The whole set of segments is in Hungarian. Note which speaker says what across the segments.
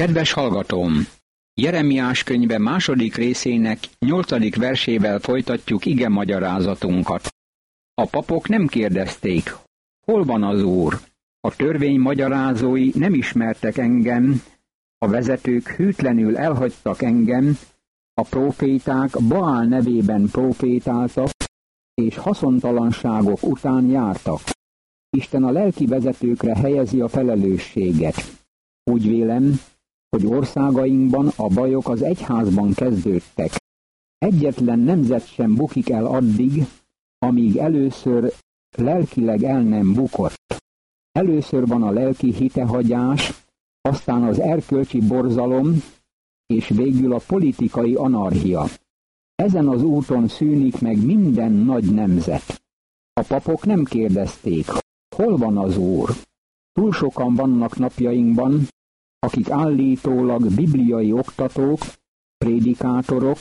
Speaker 1: Kedves hallgatóm! Jeremiás könyve második részének 8. versével folytatjuk ige magyarázatunkat. A papok nem kérdezték, hol van az Úr? A törvény magyarázói nem ismertek engem, a vezetők hűtlenül elhagytak engem, a próféták Baál nevében prófétáltak, és haszontalanságok után jártak. Isten a lelki vezetőkre helyezi a felelősséget. Úgy vélem, hogy országainkban a bajok az egyházban kezdődtek. Egyetlen nemzet sem bukik el addig, amíg először lelkileg el nem bukott. Először van a lelki hitehagyás, aztán az erkölcsi borzalom, és végül a politikai anarchia. Ezen az úton szűnik meg minden nagy nemzet. A papok nem kérdezték, hol van az Úr? Túl sokan vannak napjainkban, akik állítólag bibliai oktatók, prédikátorok,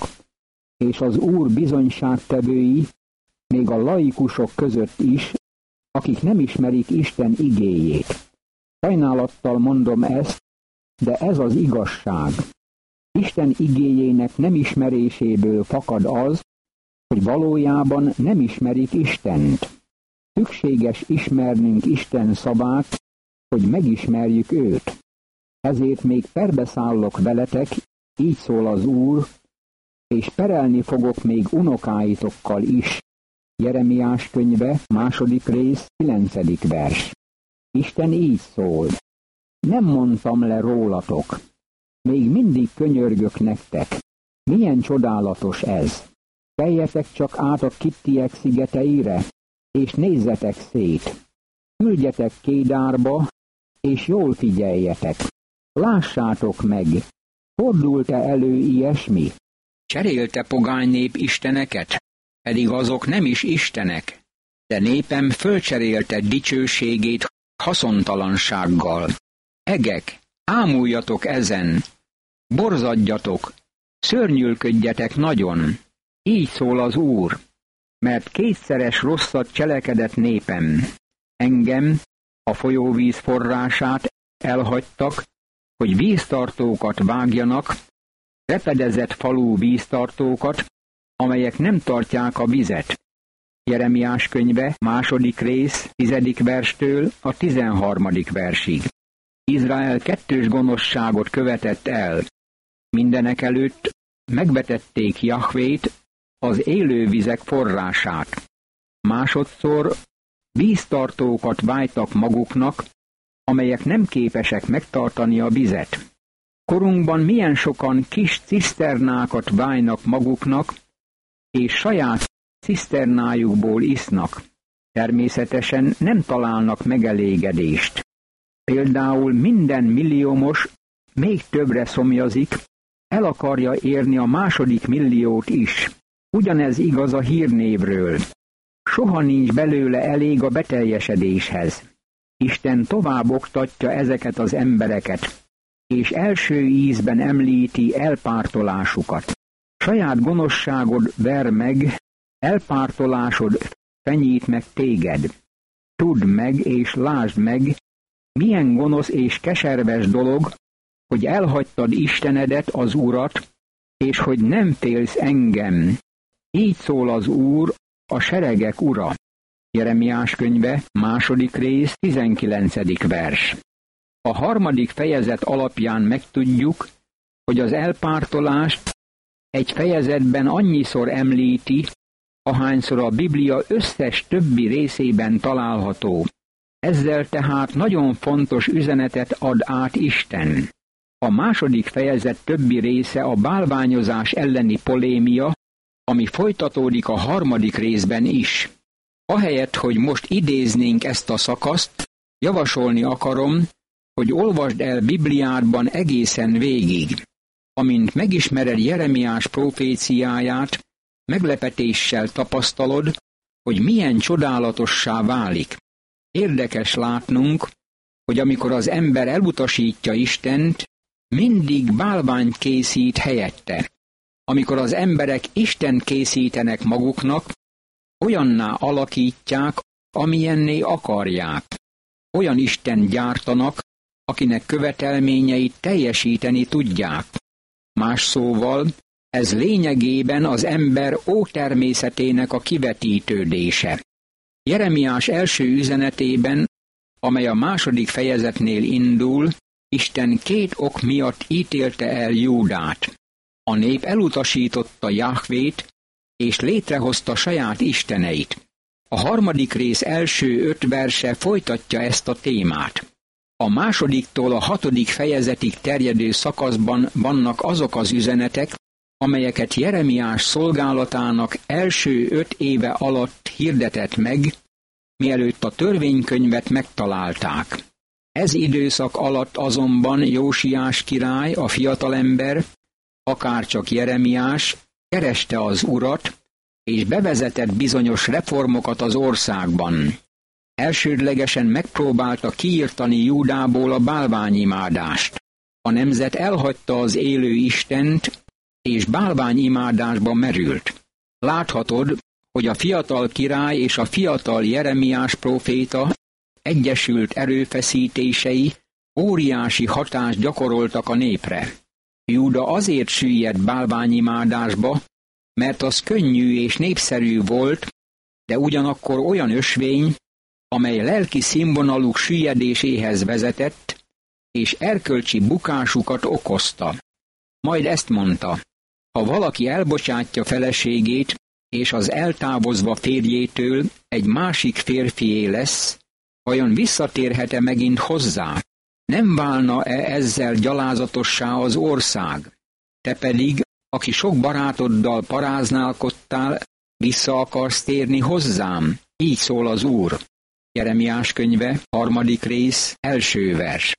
Speaker 1: és az Úr bizonyságtevői, még a laikusok között is, akik nem ismerik Isten igéjét. Sajnálattal mondom ezt, de ez az igazság. Isten igéjének nem ismeréséből fakad az, hogy valójában nem ismerik Istent. Szükséges ismernünk Isten szavát, hogy megismerjük őt. Ezért még perbeszállok veletek, így szól az Úr, és perelni fogok még unokáitokkal is. Jeremiás könyve, 2. rész, 9. vers. Isten így szól. Nem mondtam le rólatok. Még mindig könyörgök nektek. Milyen csodálatos ez. Keljetek csak át a Kittiek szigeteire, és nézzetek szét. Küldjetek Kédárba, és jól figyeljetek. Lássátok meg, fordult-e elő ilyesmi? Cserélte pogány nép isteneket, pedig azok nem is istenek, de népem fölcserélte dicsőségét haszontalansággal. Egek, ámuljatok ezen, borzadjatok, szörnyűködjetek nagyon, így szól az Úr, mert kétszeres rosszat cselekedett népem. Engem, a folyóvíz forrását elhagytak, hogy víztartókat vágjanak, repedezett falú víztartókat, amelyek nem tartják a vizet. Jeremiás könyve, 2. rész, 10. verstől a 13. versig. Izrael kettős gonoszságot követett el. Mindenekelőtt megvetették Jahvét, az élő vizek forrását. Másodszor víztartókat vájtak maguknak, amelyek nem képesek megtartani a vizet. Korunkban milyen sokan kis ciszternákat vájnak maguknak, és saját ciszternájukból isznak. Természetesen nem találnak megelégedést. Például minden milliómos még többre szomjazik, el akarja érni a 2. milliót is. Ugyanez igaz a hírnévről. Soha nincs belőle elég a beteljesedéshez. Isten tovább oktatja ezeket az embereket, és első ízben említi elpártolásukat. Saját gonoszságod ver meg, elpártolásod fenyít meg téged. Tudd meg és lásd meg, milyen gonosz és keserves dolog, hogy elhagytad Istenedet, az Urat, és hogy nem félsz engem. Így szól az Úr, a seregek Ura. Jeremiás könyve, 2. rész, 19. vers. A 3. fejezet alapján megtudjuk, hogy az elpártolást egy fejezetben annyiszor említi, ahányszor a Biblia összes többi részében található. Ezzel tehát nagyon fontos üzenetet ad át Isten. A 2. fejezet többi része a bálványozás elleni polémia, ami folytatódik a 3. részben is. Ahelyett, hogy most idéznénk ezt a szakaszt, javasolni akarom, hogy olvasd el Bibliádban egészen végig. Amint megismered Jeremiás proféciáját, meglepetéssel tapasztalod, hogy milyen csodálatossá válik. Érdekes látnunk, hogy amikor az ember elutasítja Istent, mindig bálványt készít helyette. Amikor az emberek Istent készítenek maguknak, olyanná alakítják, amilyenné akarják. Olyan Istent gyártanak, akinek követelményeit teljesíteni tudják. Más szóval, ez lényegében az ember ótermészetének a kivetítődése. Jeremiás első üzenetében, amely a 2. fejezetnél indul, Isten 2 ok miatt ítélte el Júdát. A nép elutasította Jahvét, és létrehozta saját isteneit. A 3. rész első 5 verse folytatja ezt a témát. A 2-tól a 6. fejezetig terjedő szakaszban vannak azok az üzenetek, amelyeket Jeremiás szolgálatának első 5 éve alatt hirdetett meg, mielőtt a törvénykönyvet megtalálták. Ez időszak alatt azonban Jósiás király, a fiatalember, akárcsak Jeremiás, kereste az Urat, és bevezetett bizonyos reformokat az országban. Elsődlegesen megpróbálta kiirtani Júdából a bálványimádást. A nemzet elhagyta az élő Istent, és bálványimádásba merült. Láthatod, hogy a fiatal király és a fiatal Jeremiás próféta egyesült erőfeszítései óriási hatást gyakoroltak a népre. Júda azért süllyedt bálványimádásba, mert az könnyű és népszerű volt, de ugyanakkor olyan ösvény, amely lelki színvonaluk süllyedéséhez vezetett, és erkölcsi bukásukat okozta. Majd ezt mondta: ha valaki elbocsátja feleségét, és az eltávozva férjétől egy másik férfié lesz, vajon visszatérhet-e megint hozzá? Nem válna-e ezzel gyalázatossá az ország? Te pedig, aki sok barátoddal paráználkodtál, vissza akarsz térni hozzám? Így szól az Úr. Jeremiás könyve, 3. rész, első vers.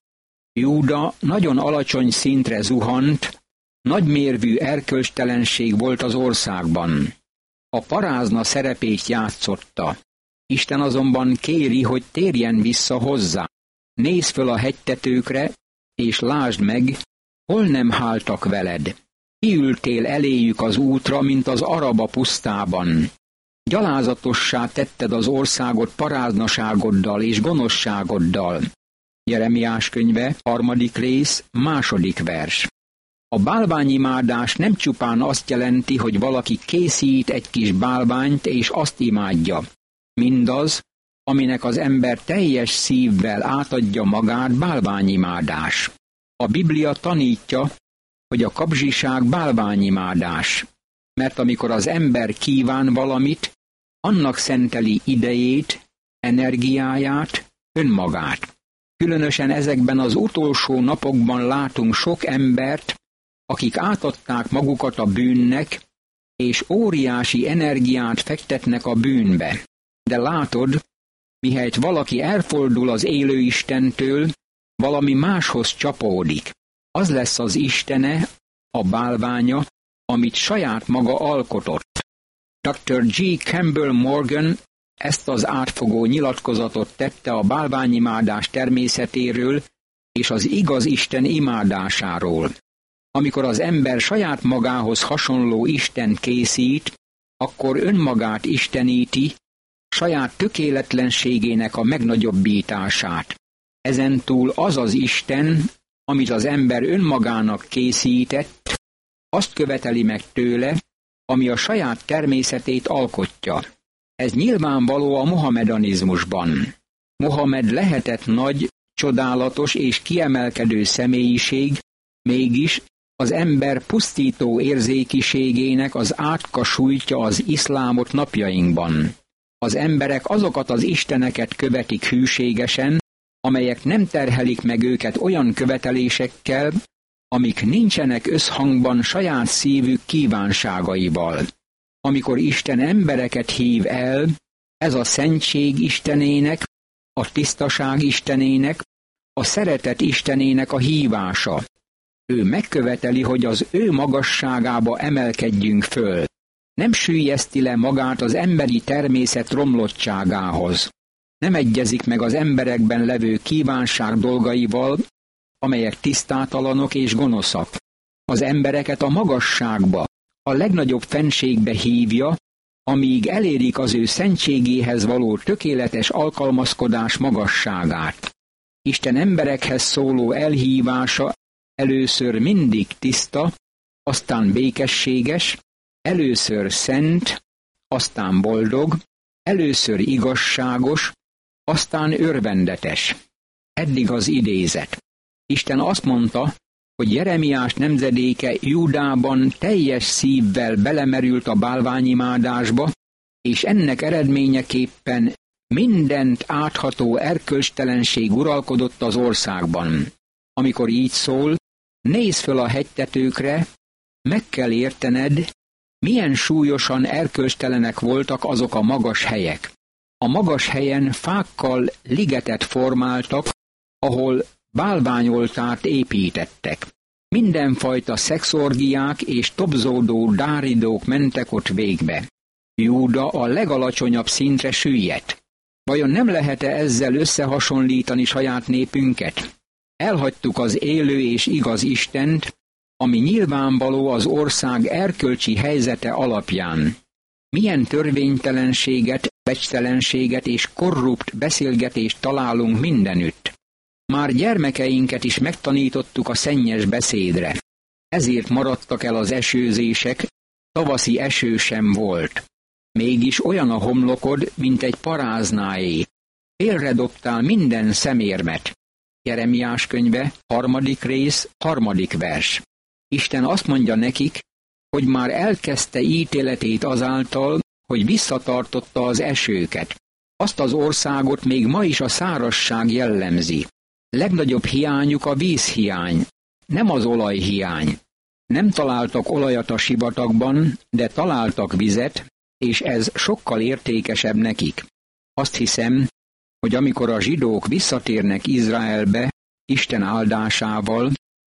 Speaker 1: Júda nagyon alacsony szintre zuhant, nagymérvű erkölcstelenség volt az országban. A parázna szerepét játszotta. Isten azonban kéri, hogy térjen vissza hozzá. Nézz föl a hegytetőkre, és lásd meg, hol nem háltak veled. Kiültél eléjük az útra, mint az Araba pusztában. Gyalázatossá tetted az országot paráznaságoddal és gonoszságoddal. Jeremiás könyve, 3. rész, 2. vers. A bálványimádás nem csupán azt jelenti, hogy valaki készít egy kis bálványt és azt imádja. Mindaz, aminek az ember teljes szívvel átadja magát, bálványimádás. A Biblia tanítja, hogy a kapzsiság bálványimádás, mert amikor az ember kíván valamit, annak szenteli idejét, energiáját, önmagát. Különösen ezekben az utolsó napokban látunk sok embert, akik átadták magukat a bűnnek, és óriási energiát fektetnek a bűnbe. De látod, mihelyt valaki elfordul az élő Istentől, valami máshoz csapódik. Az lesz az istene, a bálványa, amit saját maga alkotott. Dr. G. Campbell Morgan ezt az átfogó nyilatkozatot tette a bálványimádás természetéről és az igaz Isten imádásáról. Amikor az ember saját magához hasonló Istent készít, akkor önmagát isteníti, saját tökéletlenségének a megnagyobbítását. Ezentúl az az Isten, amit az ember önmagának készített, azt követeli meg tőle, ami a saját természetét alkotja. Ez nyilvánvaló a mohamedanizmusban. Mohamed lehetett nagy, csodálatos és kiemelkedő személyiség, mégis az ember pusztító érzékiségének az átka sújtja az iszlámot napjainkban. Az emberek azokat az isteneket követik hűségesen, amelyek nem terhelik meg őket olyan követelésekkel, amik nincsenek összhangban saját szívük kívánságaival. Amikor Isten embereket hív el, ez a szentség Istenének, a tisztaság Istenének, a szeretet Istenének a hívása. Ő megköveteli, hogy az ő magasságába emelkedjünk föl. Nem süllyeszti le magát az emberi természet romlottságához. Nem egyezik meg az emberekben levő kívánság dolgaival, amelyek tisztátalanok és gonoszak. Az embereket a magasságba, a legnagyobb fenségbe hívja, amíg elérik az ő szentségéhez való tökéletes alkalmazkodás magasságát. Isten emberekhez szóló elhívása először mindig tiszta, aztán békességes, először szent, aztán boldog, először igazságos, aztán örvendetes. Eddig az idézet. Isten azt mondta, hogy Jeremiás nemzedéke Júdában teljes szívvel belemerült a bálványimádásba, és ennek eredményeképpen mindent átható erkölcstelenség uralkodott az országban. Amikor így szól, nézz föl a hegytetőkre, meg kell értened, milyen súlyosan erkölcstelenek voltak azok a magas helyek. A magas helyen fákkal ligetet formáltak, ahol bálványoltárt építettek. Mindenfajta szexorgiák és tobzódó dáridók mentek ott végbe. Júda a legalacsonyabb szintre süllyedt. Vajon nem lehet-e ezzel összehasonlítani saját népünket? Elhagytuk az élő és igaz Istent, ami nyilvánvaló az ország erkölcsi helyzete alapján. Milyen törvénytelenséget, becstelenséget és korrupt beszélgetést találunk mindenütt. Már gyermekeinket is megtanítottuk a szennyes beszédre. Ezért maradtak el az esőzések, tavaszi eső sem volt. Mégis olyan a homlokod, mint egy paráznáé. Félredobtál minden szemérmet. Jeremiás könyve, 3. rész, 3. vers. Isten azt mondja nekik, hogy már elkezdte ítéletét azáltal, hogy visszatartotta az esőket. Azt az országot még ma is a szárazság jellemzi. Legnagyobb hiányuk a vízhiány, nem az olajhiány. Nem találtak olajat a sivatagban, de találtak vizet, és ez sokkal értékesebb nekik. Azt hiszem, hogy amikor a zsidók visszatérnek Izraelbe Isten áldásával,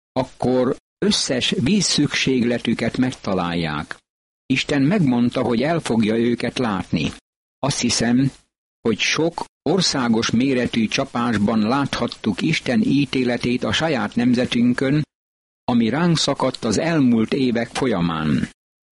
Speaker 1: akkor összes vízszükségletüket megtalálják. Isten megmondta, hogy el fogja őket látni. Azt hiszem, hogy sok országos méretű csapásban láthattuk Isten ítéletét a saját nemzetünkön, ami ránk szakadt az elmúlt évek folyamán.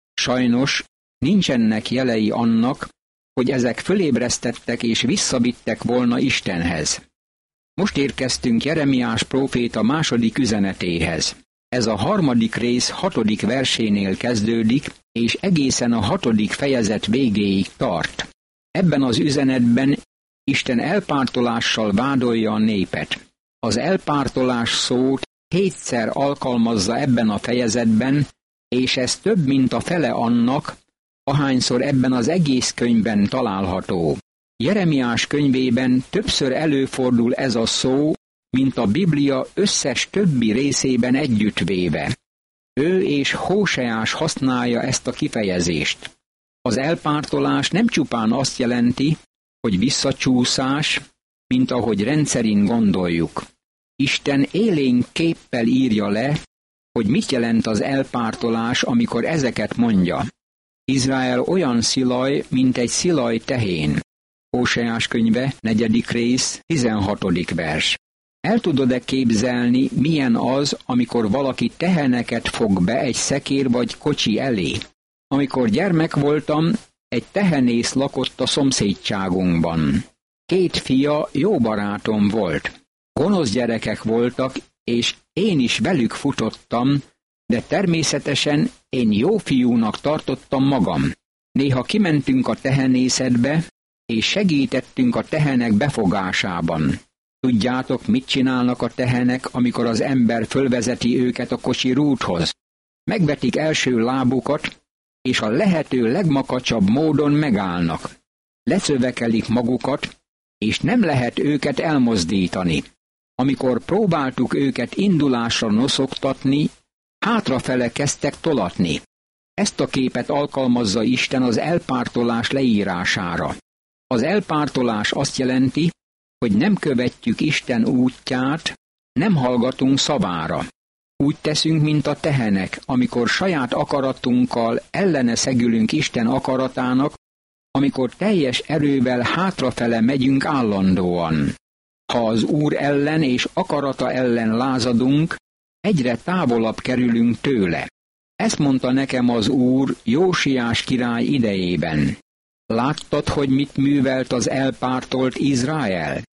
Speaker 1: Sajnos nincsenek jelei annak, hogy ezek fölébresztettek és visszavittek volna Istenhez. Most érkeztünk Jeremiás próféta második üzenetéhez. Ez a 3. rész 6. versénél kezdődik, és egészen a 6. fejezet végéig tart. Ebben az üzenetben Isten elpártolással vádolja a népet. Az elpártolás szót 7-szer alkalmazza ebben a fejezetben, és ez több, mint a fele annak, ahányszor ebben az egész könyvben található. Jeremiás könyvében többször előfordul ez a szó, mint a Biblia összes többi részében együttvéve. Ő és Hóseás használja ezt a kifejezést. Az elpártolás nem csupán azt jelenti, hogy visszacsúszás, mint ahogy rendszerint gondoljuk. Isten élénk képpel írja le, hogy mit jelent az elpártolás, amikor ezeket mondja. Izrael olyan szilaj, mint egy szilaj tehén. Hóseás könyve, 4. rész, 16. vers. El tudod-e képzelni, milyen az, amikor valaki teheneket fog be egy szekér vagy kocsi elé? Amikor gyermek voltam, egy tehenész lakott a szomszédságunkban. 2 fia jó barátom volt. Gonosz gyerekek voltak, és én is velük futottam, de természetesen én jó fiúnak tartottam magam. Néha kimentünk a tehenészetbe, és segítettünk a tehenek befogásában. Tudjátok, mit csinálnak a tehenek, amikor az ember fölvezeti őket a kocsi rúdhoz? Megvetik első lábukat, és a lehető legmakacsabb módon megállnak. Leszövekelik magukat, és nem lehet őket elmozdítani. Amikor próbáltuk őket indulásra noszogtatni, hátrafele kezdtek tolatni. Ezt a képet alkalmazza Isten az elpártolás leírására. Az elpártolás azt jelenti, hogy nem követjük Isten útját, nem hallgatunk szavára. Úgy teszünk, mint a tehenek, amikor saját akaratunkkal ellene szegülünk Isten akaratának, amikor teljes erővel hátrafele megyünk állandóan. Ha az Úr ellen és akarata ellen lázadunk, egyre távolabb kerülünk tőle. Ezt mondta nekem az Úr Jósiás király idejében. Láttad, hogy mit művelt az elpártolt Izrael?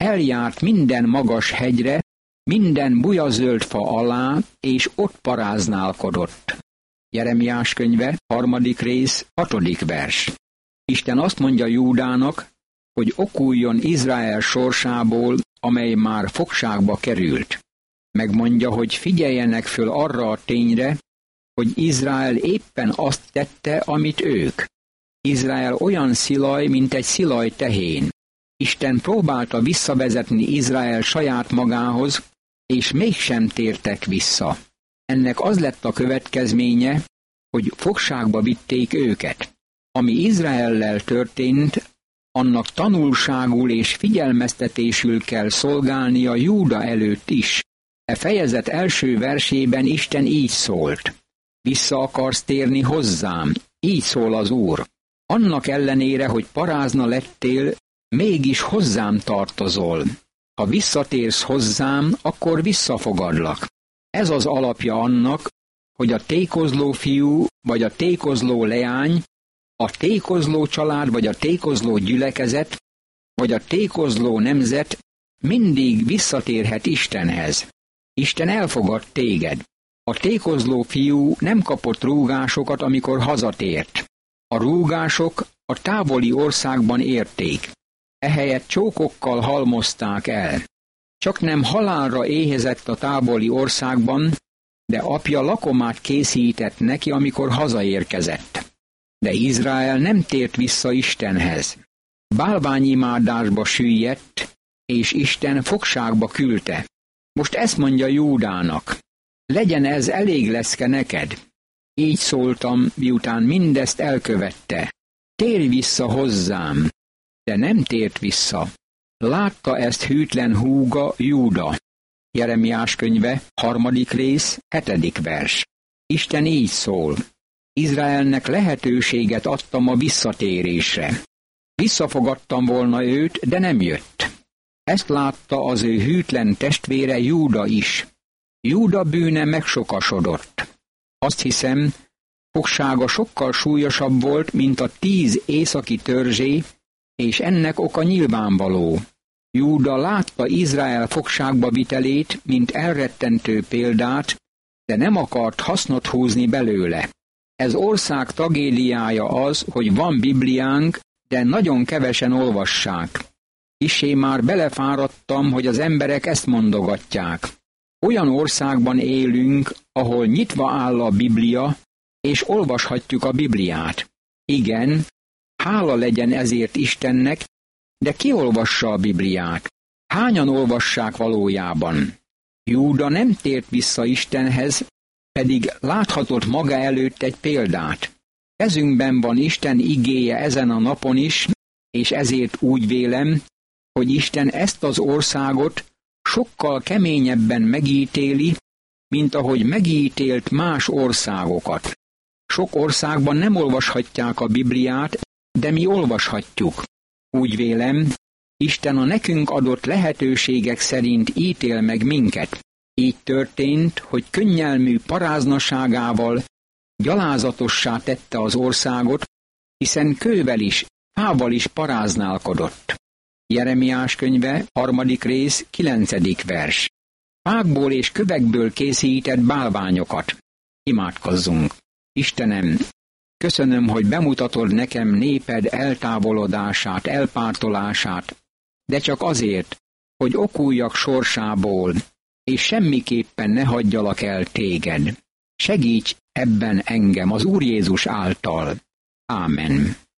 Speaker 1: eljárt minden magas hegyre, minden bujazöld fa alá, és ott paráználkodott. Jeremiás könyve, 3. rész, 6. vers. Isten azt mondja Júdának, hogy okuljon Izrael sorsából, amely már fogságba került. Megmondja, hogy figyeljenek föl arra a tényre, hogy Izrael éppen azt tette, amit ők. Izrael olyan szilaj, mint egy szilaj tehén. Isten próbálta visszavezetni Izrael saját magához, és mégsem tértek vissza. Ennek az lett a következménye, hogy fogságba vitték őket. Ami Izraellel történt, annak tanulságul és figyelmeztetésül kell szolgálnia Júda előtt is. E fejezet első versében Isten így szólt: vissza akarsz térni hozzám, így szól az Úr. Annak ellenére, hogy parázna lettél, mégis hozzám tartozol. Ha visszatérsz hozzám, akkor visszafogadlak. Ez az alapja annak, hogy a tékozló fiú vagy a tékozló leány, a tékozló család vagy a tékozló gyülekezet, vagy a tékozló nemzet mindig visszatérhet Istenhez. Isten elfogad téged. A tékozló fiú nem kapott rúgásokat, amikor hazatért. A rúgások a távoli országban érték. Ehelyett csókokkal halmozták el. Csaknem halálra éhezett a távoli országban, de apja lakomát készített neki, amikor hazaérkezett. De Izrael nem tért vissza Istenhez. Bálványimádásba süllyedt, és Isten fogságba küldte. Most ezt mondja Júdának: legyen ez elég leszke neked. Így szóltam, miután mindezt elkövette. Térj vissza hozzám. De nem tért vissza. Látta ezt hűtlen húga, Júda. Jeremiás könyve, 3. rész, 7. vers. Isten így szól: Izraelnek lehetőséget adtam a visszatérésre. Visszafogadtam volna őt, de nem jött. Ezt látta az ő hűtlen testvére Júda is. Júda bűne megsokasodott. Azt hiszem, fogsága sokkal súlyosabb volt, mint a 10 északi törzsé, és ennek oka nyilvánvaló. Júda látta Izrael fogságba vitelét, mint elrettentő példát, de nem akart hasznot húzni belőle. Ez ország tragédiája az, hogy van Bibliánk, de nagyon kevesen olvassák. Kissé már belefáradtam, hogy az emberek ezt mondogatják. Olyan országban élünk, ahol nyitva áll a Biblia, és olvashatjuk a Bibliát. Igen, hála legyen ezért Istennek, de ki olvassa a Bibliát? Hányan olvassák valójában? Júda nem tért vissza Istenhez, pedig láthatott maga előtt egy példát. Kezünkben van Isten igéje ezen a napon is, és ezért úgy vélem, hogy Isten ezt az országot sokkal keményebben megítéli, mint ahogy megítélt más országokat. Sok országban nem olvashatják a Bibliát, de mi olvashatjuk. Úgy vélem, Isten a nekünk adott lehetőségek szerint ítél meg minket. Így történt, hogy könnyelmű paráznaságával gyalázatossá tette az országot, hiszen kővel is, fával is paráználkodott. Jeremiás könyve, 3. rész, 9. vers. Fákból és kövekből készített bálványokat. Imádkozzunk. Istenem, köszönöm, hogy bemutatod nekem néped eltávolodását, elpártolását, de csak azért, hogy okuljak sorsából, és semmiképpen ne hagyjalak el téged. Segíts ebben engem az Úr Jézus által. Ámen.